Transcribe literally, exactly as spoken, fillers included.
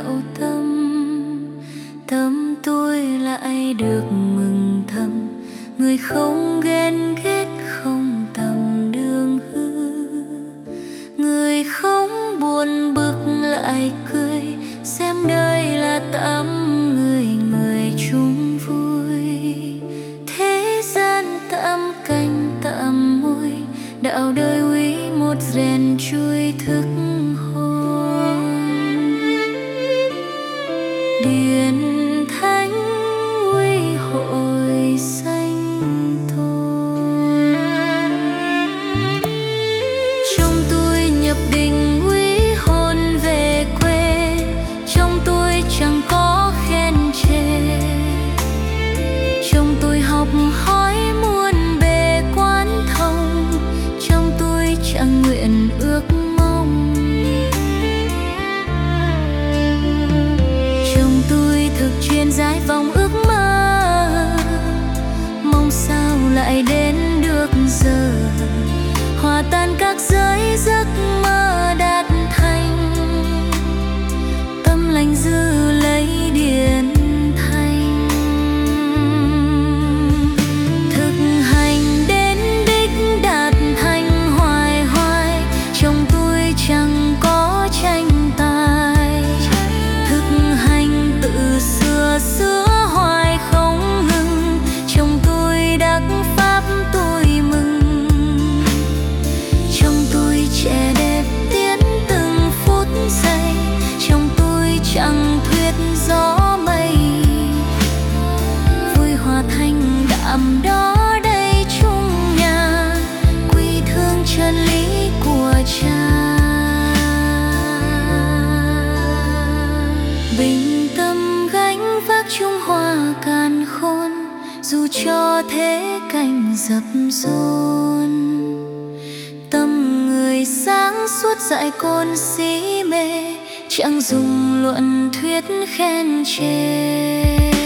đạo tâm, tâm tôi lại được mừng thầm. Người không ghen ghét không tầm đường hư, người không buồn bực lại cười, xem đời là tạm người người chung vui. Thế gian tạm canh tạm môi, đạo đời uy một rèn chui thức hồn. Điển thánh uy hội sanh thôi, trong tôi nhập định uy hồn về quê, trong tôi chẳng có khen chê, trong tôi học hỏi muôn bề quán thông, trong tôi chẳng nguyện ước mong, trong tôi thực chuyên giải phóng ước mơ. Mong sao lại đến được giờ, hòa tan các giới giấc mơ đạt thành, tâm lành dư lấy điển thanh. Thực hành đến đích đạt thành hoài hoài, trong tôi chẳng có tranh tài. Thực hành tự xưa xưa hoài không ngừng, trong tôi đắc pháp tôi mừng. Trong tôi trẻ đẹp tiến từng phút giây, trong tôi chẳng thuyết gió mây. Vui hòa thanh đạm đó đây chung nhà, quy thương chân lý của cha. Bình tâm gánh vác chung hòa càn khôn, dù cho thế cảnh dập dồn. Tâm người sáng suốt dạy côn si mê, chẳng dùng luận thuyết khen chê.